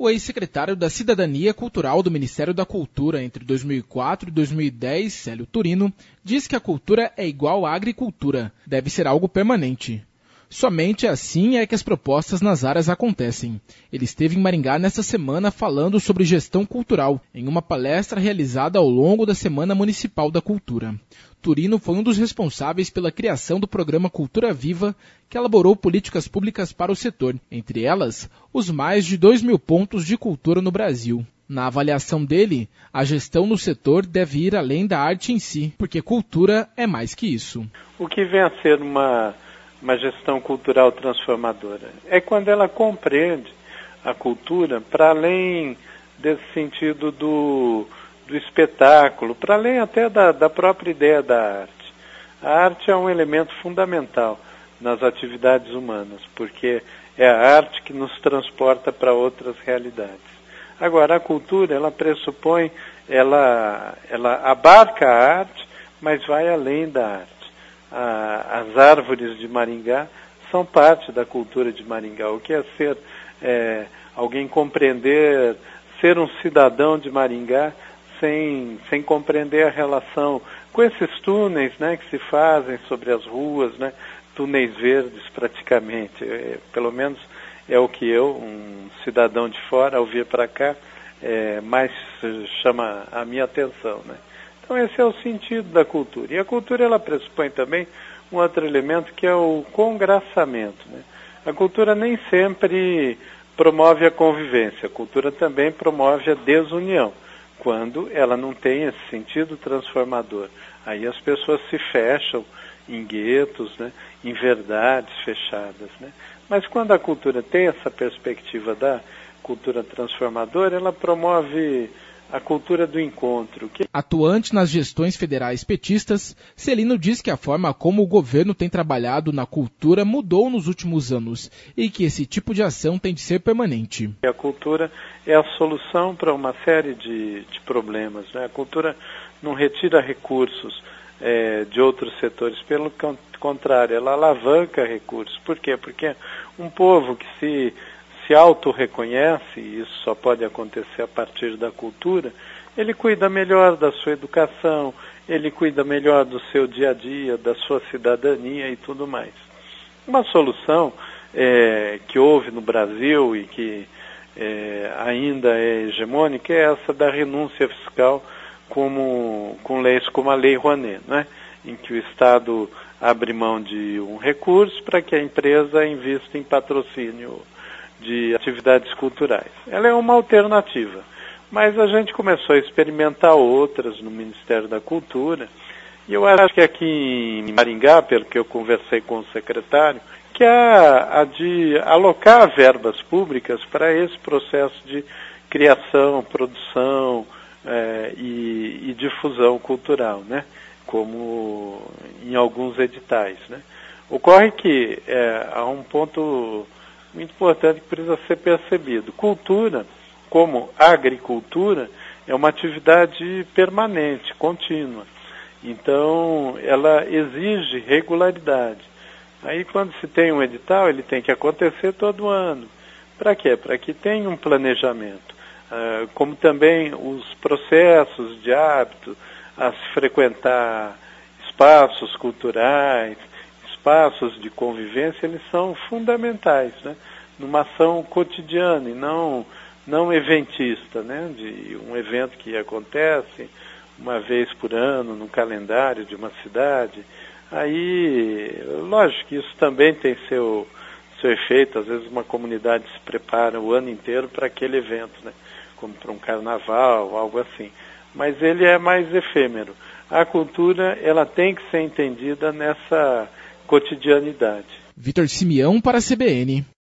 O ex-secretário da Cidadania Cultural do Ministério da Cultura entre 2004 e 2010, Célio Turino, diz que a cultura é igual à agricultura, deve ser algo permanente. Somente assim é que as propostas nas áreas acontecem. Ele esteve em Maringá nesta semana falando sobre gestão cultural, em uma palestra realizada ao longo da Semana Municipal da Cultura. Turino foi um dos responsáveis pela criação do programa Cultura Viva, que elaborou políticas públicas para o setor, entre elas, os mais de 2.000 pontos de cultura no Brasil. Na avaliação dele, a gestão no setor deve ir além da arte em si, porque cultura é mais que isso. O que vem a ser uma gestão cultural transformadora é quando ela compreende a cultura para além desse sentido do espetáculo, para além até da própria ideia da arte. A arte é um elemento fundamental nas atividades humanas, porque é a arte que nos transporta para outras realidades. Agora, a cultura, ela pressupõe, ela abarca a arte, mas vai além da arte. As árvores de Maringá são parte da cultura de Maringá. O que é ser alguém compreender, ser um cidadão de Maringá sem compreender a relação com esses túneis, né, que se fazem sobre as ruas, né, túneis verdes praticamente. Pelo menos é o que eu, um cidadão de fora, ao vir para cá, mais chama a minha atenção, né? Então esse é o sentido da cultura. E a cultura, ela pressupõe também um outro elemento que é o congraçamento, né? A cultura nem sempre promove a convivência, a cultura também promove a desunião, quando ela não tem esse sentido transformador. Aí as pessoas se fecham em guetos, né, em verdades fechadas, né? Mas quando a cultura tem essa perspectiva da cultura transformadora, ela promove a cultura do encontro. Atuante nas gestões federais petistas, Celino diz que a forma como o governo tem trabalhado na cultura mudou nos últimos anos e que esse tipo de ação tem de ser permanente. A cultura é a solução para uma série de problemas, né? A cultura não retira recursos de outros setores, pelo contrário, ela alavanca recursos. Por quê? Porque um povo que se auto-reconhece, e isso só pode acontecer a partir da cultura, ele cuida melhor da sua educação, ele cuida melhor do seu dia a dia, da sua cidadania e tudo mais. Uma solução que houve no Brasil e que ainda é hegemônica é essa da renúncia fiscal com leis como a Lei Rouanet, né? Em que o Estado abre mão de um recurso para que a empresa invista em patrocínio de atividades culturais. Ela é uma alternativa, mas a gente começou a experimentar outras no Ministério da Cultura, e eu acho que aqui em Maringá, pelo que eu conversei com o secretário, que a de alocar verbas públicas para esse processo de criação, produção e difusão cultural, né? Como em alguns editais, né? Ocorre que há um ponto muito importante que precisa ser percebido. Cultura, como agricultura, é uma atividade permanente, contínua. Então, ela exige regularidade. Aí, quando se tem um edital, ele tem que acontecer todo ano. Para quê? Para que tenha um planejamento. Como também os processos de hábito a se frequentar espaços culturais, espaços de convivência, eles são fundamentais, né? Numa ação cotidiana e não eventista, né? De um evento que acontece uma vez por ano no calendário de uma cidade. Aí, lógico que isso também tem seu efeito. Às vezes uma comunidade se prepara o ano inteiro para aquele evento, né? Como para um carnaval, algo assim. Mas ele é mais efêmero. A cultura, ela tem que ser entendida nessa cotidianidade. Vitor Simeão para a CBN.